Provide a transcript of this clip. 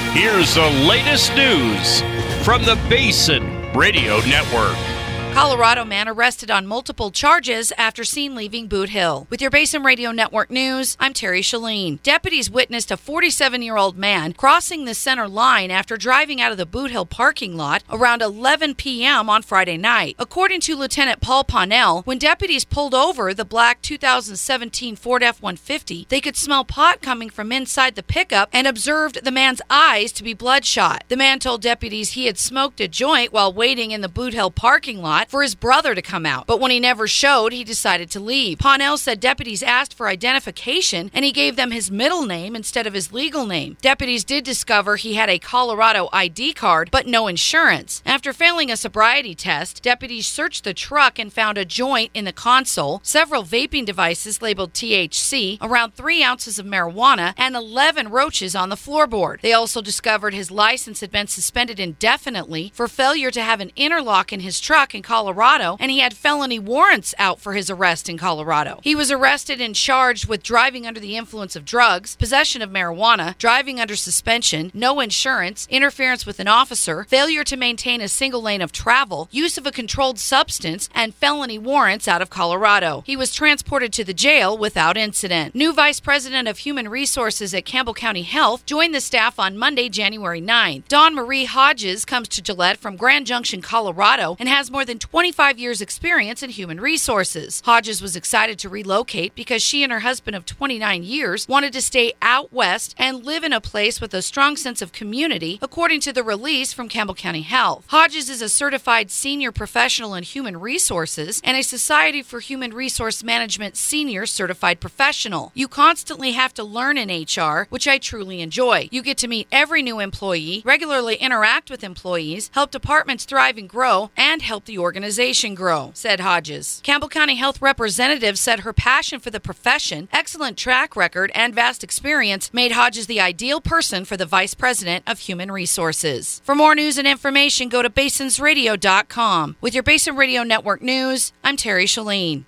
Here's the latest news from the Basin Radio Network. Colorado man arrested on multiple charges after seen leaving Boot Hill. With your Basin Radio Network news, I'm Terry Shalene. Deputies witnessed a 47-year-old man crossing the center line after driving out of the Boot Hill parking lot around 11 p.m. on Friday night. According to Lieutenant Paul Ponnell, when deputies pulled over the black 2017 Ford F-150, they could smell pot coming from inside the pickup and observed the man's eyes to be bloodshot. The man told deputies he had smoked a joint while waiting in the Boot Hill parking lot for his brother to come out, but when he never showed, he decided to leave. Ponnell said deputies asked for identification and he gave them his middle name instead of his legal name. Deputies did discover he had a Colorado ID card, but no insurance. After failing a sobriety test, deputies searched the truck and found a joint in the console, several vaping devices labeled THC, around 3 ounces of marijuana, and 11 roaches on the floorboard. They also discovered his license had been suspended indefinitely for failure to have an interlock in his truck in Colorado, and he had felony warrants out for his arrest in Colorado. He was arrested and charged with driving under the influence of drugs, possession of marijuana, driving under suspension, no insurance, interference with an officer, failure to maintain a single lane of travel, use of a controlled substance, and felony warrants out of Colorado. He was transported to the jail without incident. New Vice President of Human Resources at Campbell County Health joined the staff on Monday, January 9th. Dawn Marie Hodges comes to Gillette from Grand Junction, Colorado, and has more than 25 years experience in human resources. Hodges was excited to relocate because she and her husband of 29 years wanted to stay out west and live in a place with a strong sense of community, according to the release from Campbell County Health. Hodges is a certified senior professional in human resources and a Society for Human Resource Management senior certified professional. You constantly have to learn in HR, which I truly enjoy. You get to meet every new employee, regularly interact with employees, help departments thrive and grow, and help the organization grow, said Hodges. Campbell County Health representative said her passion for the profession, excellent track record, and vast experience made Hodges the ideal person for the Vice President of Human Resources. For more news and information, go to basinsradio.com. With your Basin Radio Network news, I'm Terry Shalene.